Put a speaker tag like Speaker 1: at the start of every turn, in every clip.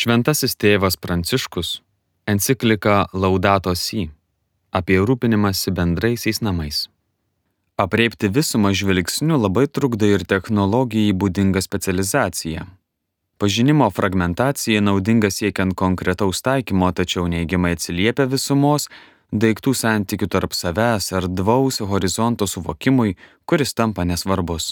Speaker 1: Šventasis tėvas Pranciškus enciklika Laudato Si apie rūpinimąsi bendraisiais namais. Apreipti visumą žvilgsniu labai trukdo ir technologijai būdinga specializacija. Pažinimo fragmentacija naudinga siekiant konkretaus taikymo, tačiau neigiamai atsiliepia visumos, daiktų santykių tarp savęs ar erdvaus horizonto suvokimui, kuris tampa nesvarbus.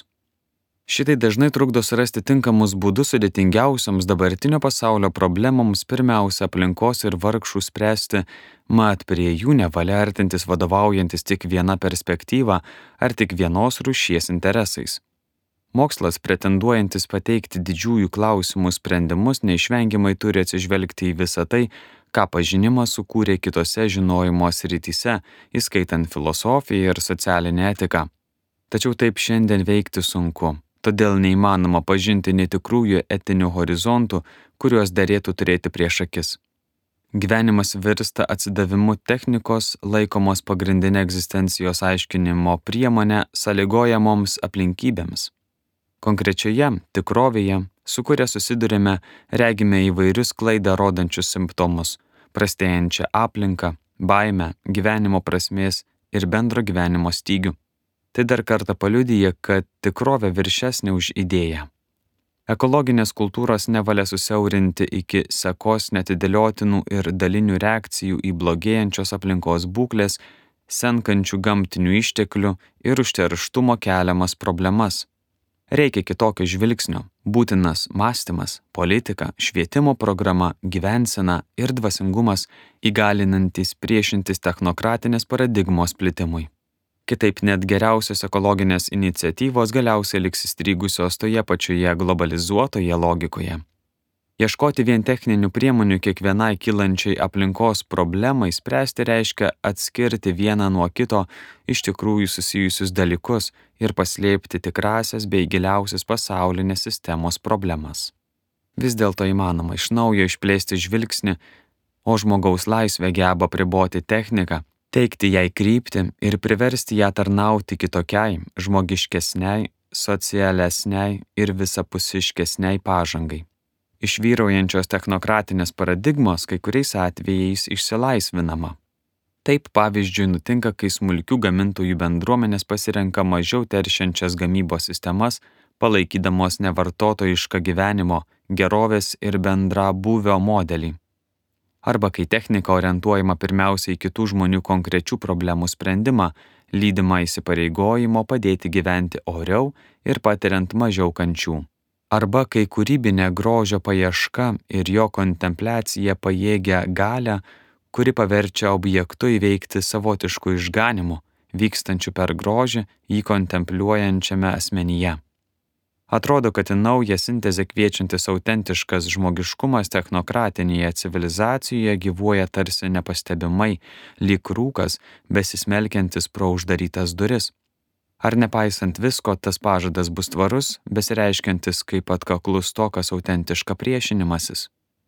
Speaker 1: Šitai dažnai trukdo surasti tinkamus būdus sudėtingiausioms dabartinio pasaulio problemoms, pirmiausia aplinkos ir vargšų spręsti, mat prie jų nevalia artintis vadovaujantis tik viena perspektyva ar tik vienos rūšies interesais. Mokslas, pretenduojantis pateikti didžiųjų klausimų sprendimus, neišvengiamai turi atsižvelgti į visą tai, ką pažinimas sukūrė kitose žinojimo srityse, įskaitant filosofiją ir socialinę etiką. Tačiau taip šiandien veikti sunku. Todėl neįmanoma pažinti netikrųjų etinių horizontų, kuriuos derėtų turėti prieš akis. Gyvenimas virsta atsidavimu technikos, laikomos pagrindinė egzistencijos aiškinimo priemonė sąlygojamoms aplinkybėms. Konkrečioje tikrovėje, su kuria susidurime, regime įvairius klaidą rodančius simptomus – prastėjančią aplinką, baimę, gyvenimo prasmės ir bendro gyvenimo stygių. Tai dar kartą paliudija, kad tikrovė viršesnė už idėją. Ekologinės kultūros nevalia susiaurinti iki sekos neatidėliotinų ir dalinių reakcijų į blogėjančios aplinkos būklės, senkančių gamtinių išteklių ir užterštumo keliamas problemas. Reikia kitokio žvilgsnio, būtinas mąstymas, politika, švietimo programa, gyvensena ir dvasingumas, įgalinantis priešintis technokratinės paradigmos plitimui. Kitaip net geriausios ekologinės iniciatyvos galiausiai liks įstrigusios toje pačioje globalizuotoje logikoje. Ieškoti vien techninių priemonių kiekvienai kylančiai aplinkos problemai spręsti reiškia atskirti vieną nuo kito iš tikrųjų susijusius dalykus ir paslėpti tikrasias bei giliausias pasaulinės sistemos problemas. Vis dėlto įmanoma iš naujo išplėsti žvilgsnį, o žmogaus laisvė geba apriboti techniką, teikti jai kryptį ir priversti ją tarnauti kitokiai, žmogiškesniai, socialesniai ir visapusiškesniai pažangai. Iš vyraujančios technokratinės paradigmos kai kuriais atvejais išsilaisvinama. Taip pavyzdžiui nutinka, kai smulkių gamintojų bendruomenės pasirenka mažiau teršiančias gamybos sistemas, palaikydamos nevartotojišką gyvenimo, gerovės ir bendrabūvio modelį. Arba kai technika orientuojama pirmiausiai į kitų žmonių konkrečių problemų sprendimą, lydima įsipareigojimo padėti gyventi oriau ir patiriant mažiau kančių. Arba kai kūrybinė grožio paieška ir jo kontempliacija pajėgia galią, kuri paverčia objektu įveikti savotiškų išganimų, vykstančių per grožį jį kontempliuojančiame asmenyje. Atrodo, kad į naują sintezę kviečiantis autentiškas žmogiškumas technokratinėje civilizacijoje gyvuoja tarsi nepastebimai, lyg rūkas, besismelkiantis pro uždarytas duris. Ar nepaisant visko, tas pažadas bus tvarus, besireiškiantis kaip atkaklus tokas autentiška priešinimasis?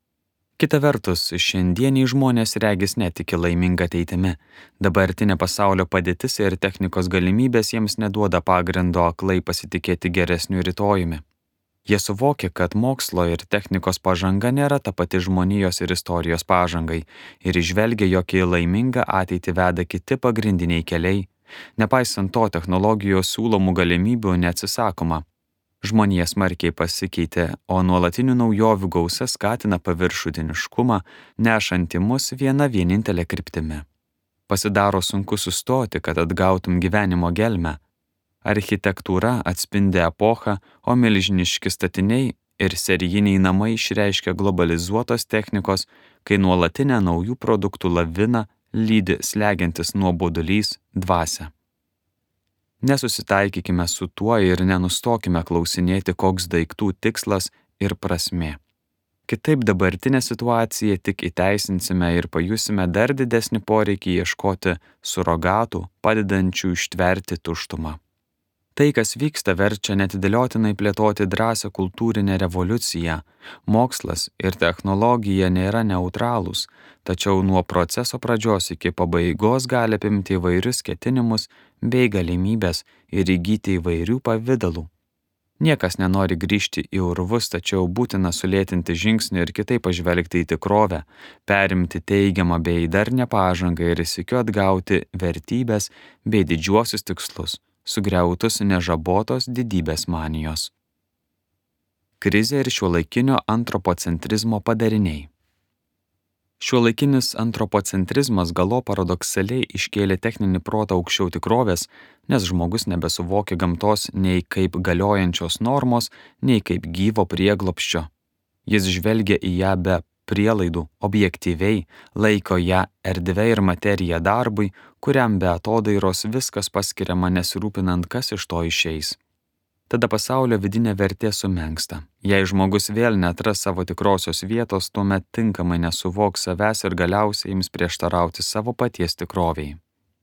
Speaker 1: Kita vertus, šiandieniai žmonės regis netiki laiminga ateitimi. Dabartinė pasaulio padėtis ir technikos galimybės jiems neduoda pagrindo aklai pasitikėti geresniu rytojumi. Jie suvokia, kad mokslo ir technikos pažanga nėra ta pati žmonijos ir istorijos pažangai ir įžvelgia, jog į laimingą ateitį veda kiti pagrindiniai keliai. Nepaisant to, technologijos siūlomų galimybių neatsisakoma. Žmonija smarkiai pasikeitė, o nuolatinių naujovių gausa skatina paviršutiniškumą, nešantį mus viena vienintelė kryptimi. Pasidaro sunku sustoti, kad atgautum gyvenimo gelmę. Architektūra atspindi epochą, o milžiniški statiniai ir serijiniai namai išreiškia globalizuotos technikos, kai nuolatinę naujų produktų laviną lydi slegiantis nuobodulys dvasia. Nesusitaikykime su tuo ir nenustokime klausinėti, koks daiktų tikslas ir prasmė. Kitaip dabartinę situaciją tik įteisinsime ir pajusime dar didesnį poreikį ieškoti surogatų, padedančių ištverti tuštumą. Tai, kas vyksta, verčia neatidėliotinai plėtoti drąsią kultūrinę revoliuciją. Mokslas ir technologija nėra neutralūs, tačiau nuo proceso pradžios iki pabaigos gali apimti įvairius ketinimus bei galimybės ir įgyti įvairių pavidalų. Niekas nenori grįžti į urvus, tačiau būtina sulėtinti žingsnį ir kitaip pažvelgti į tikrovę, perimti teigiamą bei darnią pažangą ir sykiu atgauti vertybės bei didžiuosius tikslus, sugriautus nežabotos didybės manijos. Krizė ir šiuolaikinio antropocentrizmo padariniai. Šiuolaikinis antropocentrizmas galo paradoksaliai iškėlė techninį protą aukščiau tikrovės, nes žmogus nebesuvokia gamtos nei kaip galiojančios normos, nei kaip gyvo prieglobsčio. Jis žvelgia į ją be prielaidų, objektyviai, laiko ją erdve ir materiją darbui, kuriam be atodairos viskas paskiriama nesirūpinant, kas iš to išeis. Tada pasaulio vidinė vertė sumenksta. Jei žmogus vėl neatras savo tikrosios vietos, tuomet tinkamai nesuvoks savęs ir galiausiai ims prieštarauti savo paties tikroviai.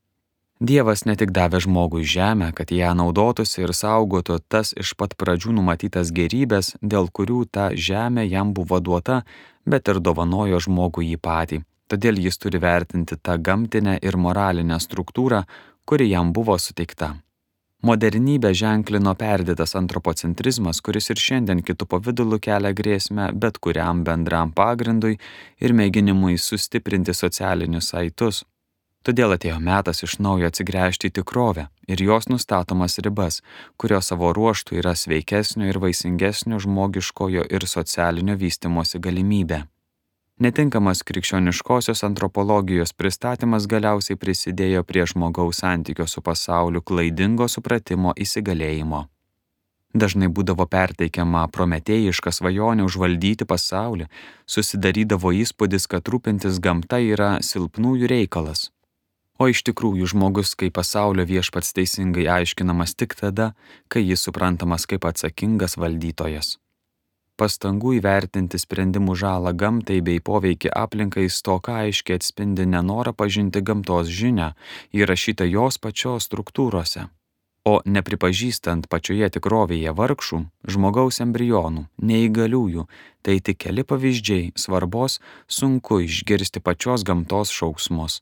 Speaker 1: Dievas ne tik davė žmogui žemę, kad ją naudotųsi ir saugotų tas iš pat pradžių numatytas gėrybės, dėl kurių ta žemė jam buvo duota, bet ir dovanojo žmogui jį patį. Todėl jis turi vertinti tą gamtinę ir moralinę struktūrą, kuri jam buvo suteikta. Modernybę ženklino perdėtas antropocentrizmas, kuris ir šiandien kitų pavidalų kelia grėsmę bet kuriam bendram pagrindui ir mėginimui sustiprinti socialinius saitus. Todėl atėjo metas iš naujo atsigręžti į tikrovę ir jos nustatomas ribas, kurios savo ruožtų yra sveikesnio ir vaisingesnio žmogiškojo ir socialinio vystymosi galimybė. Netinkamas krikščioniškosios antropologijos pristatymas galiausiai prisidėjo prie žmogaus santykio su pasauliu klaidingo supratimo įsigalėjimo. Dažnai būdavo perteikiama prometėjiška svajonė užvaldyti pasaulį, susidarydavo įspūdis, kad rūpintis gamta yra silpnųjų reikalas. O iš tikrųjų žmogus kaip pasaulio viešpats teisingai aiškinamas tik tada, kai jis suprantamas kaip atsakingas valdytojas. Pastangų įvertinti sprendimų žalą gamtai bei poveikį aplinkai stoka aiškiai atspindi nenorą pažinti gamtos žinią, įrašytą jos pačios struktūrose. O nepripažįstant pačioje tikrovėje vargšų, žmogaus embrionų, neįgaliųjų, tai tik keli pavyzdžiai svarbos sunku išgirsti pačios gamtos šauksmus.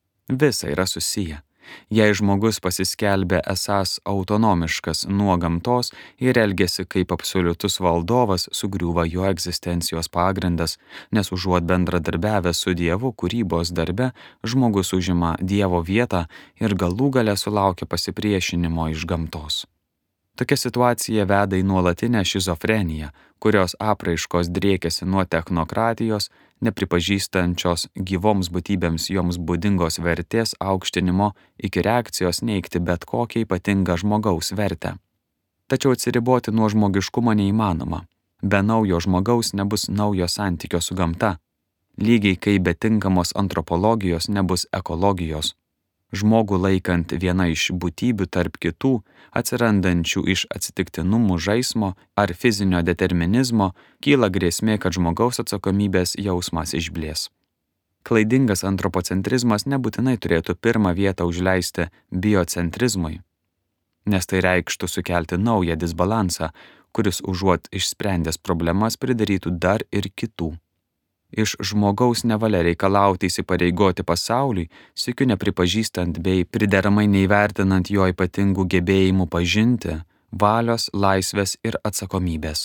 Speaker 1: Visa yra susiję. Jei žmogus pasiskelbė esąs autonomiškas nuo gamtos ir elgiasi kaip absoliutus valdovas, sugriūva jo egzistencijos pagrindas, nes užuot bendradarbiavęs su Dievu kūrybos darbe, žmogus užima Dievo vietą ir galų gale sulaukia pasipriešinimo iš gamtos. Tokia situacija veda į nuolatinę šizofreniją, kurios apraiškos driekiasi nuo technokratijos, nepripažįstančios gyvoms būtybėms joms būdingos vertės aukštinimo iki reakcijos neigti bet kokią ypatingą žmogaus vertę. Tačiau atsiriboti nuo žmogiškumo neįmanoma. Be naujo žmogaus nebus naujo santykio su gamta, lygiai kaip be tinkamos antropologijos nebus ekologijos. Žmogų laikant viena iš būtybių tarp kitų, atsirandančių iš atsitiktinumų žaismo ar fizinio determinizmo, kyla grėsmė, kad žmogaus atsakomybės jausmas išblės. Klaidingas antropocentrizmas nebūtinai turėtų pirmą vietą užleisti biocentrizmui, nes tai reikštų sukelti naują disbalansą, kuris užuot išsprendęs problemas pridarytų dar ir kitų. Iš žmogaus nevalia reikalauti įsipareigoti pasauliui, sykiu nepripažįstant bei prideramai neįvertinant jo ypatingų gebėjimų pažinti, valios, laisvės ir atsakomybės.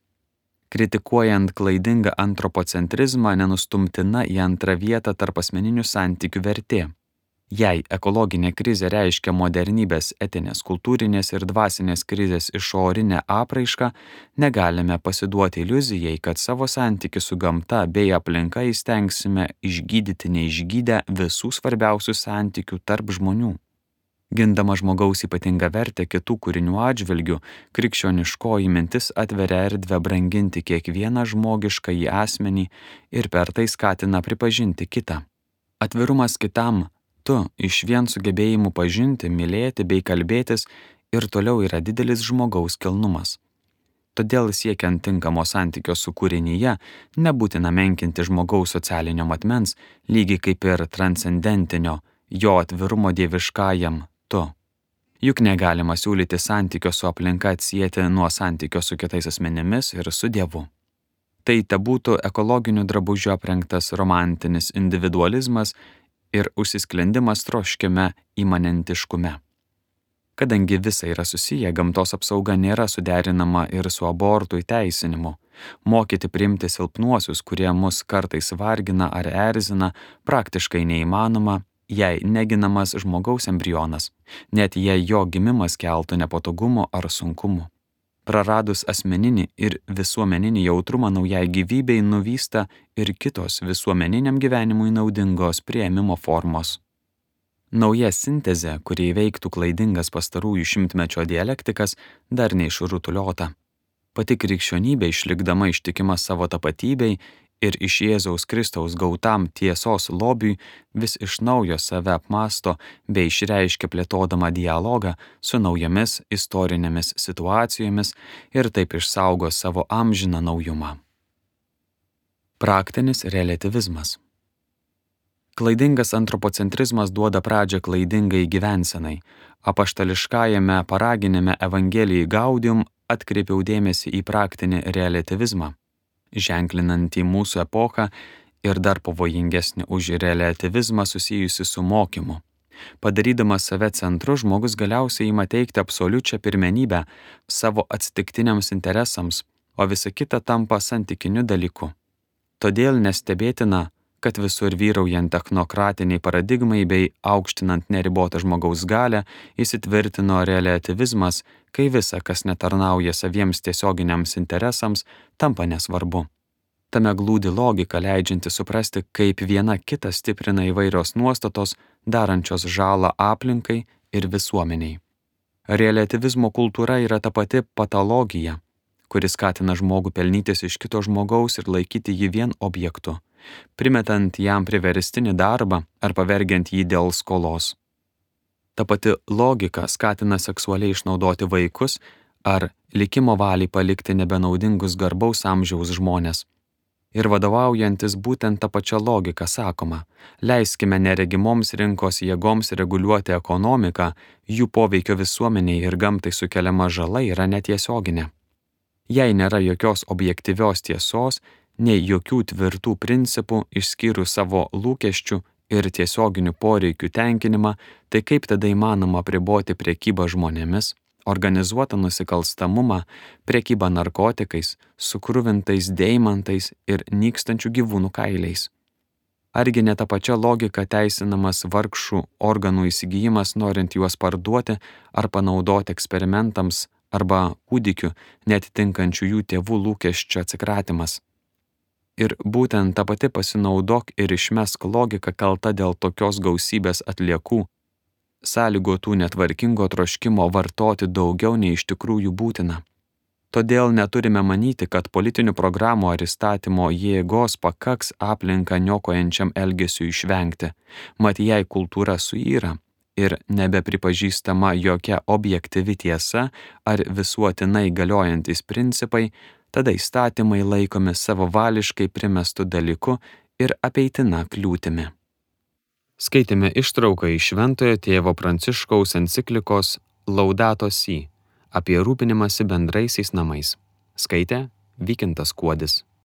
Speaker 1: Kritikuojant klaidingą antropocentrizmą nenustumtina į antrą vietą tarpasmeninių santykių vertė. Jei ekologinė krizė reiškia modernybės etinės, kultūrinės ir dvasinės krizės išorinę apraišką, negalime pasiduoti iliuzijai, kad savo santykį su gamta bei aplinka įstengsime išgydyti neišgydę visų svarbiausių santykių tarp žmonių. Gindama žmogaus ypatingą vertę kitų kūrinių atžvilgių, krikščioniškoji mintis atveria erdvę branginti kiekvieną žmogiškąjį asmenį ir per tai skatina pripažinti kitą. Atvirumas kitam, tu iš vien sugebėjimų pažinti, mylėti bei kalbėtis ir toliau yra didelis žmogaus kilnumas. Todėl siekiant tinkamo santykio su kūrinyje, nebūtina menkinti žmogaus socialinio matmens, lygiai kaip ir transcendentinio, jo atvirumo dieviškajam tu. Juk negalima siūlyti santykio su aplinka atsieti nuo santykio su kitais asmenimis ir su Dievu. Tai tebūtų ekologiniu drabužiu aprengtas romantinis individualizmas ir užsisklendimas troškime imanentiškume. Kadangi visa yra susiję, gamtos apsauga nėra suderinama ir su abortų įteisinimu. Mokyti priimti silpnuosius, kurie mus kartais vargina ar erzina, praktiškai neįmanoma, jei neginamas žmogaus embrionas, net jei jo gimimas keltų nepatogumų ar sunkumų. Praradus asmeninį ir visuomeninį jautrumą naujai gyvybei nuvysta ir kitos visuomeniniam gyvenimui naudingos priėmimo formos. Nauja sintezė, kuri įveiktų klaidingas pastarųjų šimtmečio dialektikas, dar neišrutuliota. Pati krikščionybė išlikdama ištikima savo tapatybei ir iš Jėzaus Kristaus gautam tiesos lobiui vis iš naujo save apmąsto bei išreiškia plėtodama dialogą su naujomis istorinėmis situacijomis ir taip išsaugo savo amžiną naujumą. Praktinis reliatyvizmas. Klaidingas antropocentrizmas duoda pradžią klaidingai gyvensenai. Apaštališkajame paraginime Evangelijai Gaudium atkreipiau dėmesį į praktinį reliatyvizmą, ženklinantį mūsų epochą ir dar pavojingesnį už reliatyvizmą susijusi su mokymu. Padarydamas save centru, žmogus galiausiai ima teikti absoliučią pirmenybę savo atsitiktiniams interesams, o visa kita tampa santykiniu dalyku. Todėl nestebėtina, kad visur vyraujant technokratiniai paradigmai bei aukštinant neribotą žmogaus galią įsitvirtino reliatyvizmas, kai visa, kas netarnauja saviems tiesioginiams interesams, tampa nesvarbu. Tame glūdi logika, leidžianti suprasti, kaip viena kitą stiprina įvairios nuostatos, darančios žalą aplinkai ir visuomeniai. Reliatyvizmo kultūra yra ta pati patologija, kuri skatina žmogų pelnytis iš kito žmogaus ir laikyti jį vien objektu, primetant jam priverstinį darbą ar pavergiant jį dėl skolos. Ta pati logika skatina seksualiai išnaudoti vaikus ar likimo valiai palikti nebenaudingus garbaus amžiaus žmones. Ir vadovaujantis būtent tą pačią logiką sakoma, leiskime neregimoms rinkos jėgoms reguliuoti ekonomiką, jų poveikio visuomeniai ir gamtai sukeliama žala yra netiesioginė. Jei nėra jokios objektyvios tiesos, nei jokių tvirtų principų išskyrus savo lūkesčių ir tiesioginių poreikių tenkinimą, tai kaip tada įmanoma apriboti prekybą žmonėmis, organizuotą nusikalstamumą, prekybą narkotikais, sukruvintais deimantais ir nykstančių gyvūnų kailiais? Argi ne ta pačia logika teisinamas vargšų organų įsigijimas, norint juos parduoti ar panaudoti eksperimentams arba kūdikių, netitinkančių jų tėvų lūkesčio atsikratymas? Ir būtent ta pati pasinaudok ir išmesk logika kalta dėl tokios gausybės atliekų, sąlygotų netvarkingo troškimo vartoti daugiau nei iš tikrųjų būtina. Todėl neturime manyti, kad politinių programų ar įstatymo jėgos pakaks aplinką niokojančiam elgesiui išvengti, mat jei kultūra suyra ir nebepripažįstama jokia objektyvi tiesa ar visuotinai galiojantys principai, tada įstatymai laikomi savavališkai primestų dalyku ir apeitina kliūtimi. Skaitėme ištrauką iš Šventojo tėvo Pranciškaus enciklikos Laudato Si apie rūpinimąsi bendraisiais namais. Skaitė Vykintas Kuodis.